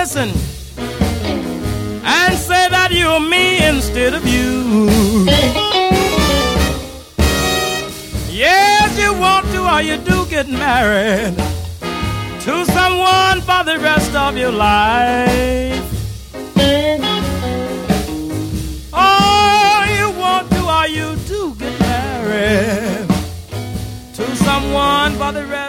person and say that you're me instead of you. Yes, you want to or you do get married to someone for the rest of your life. Oh, you want to or you do get married to someone for the rest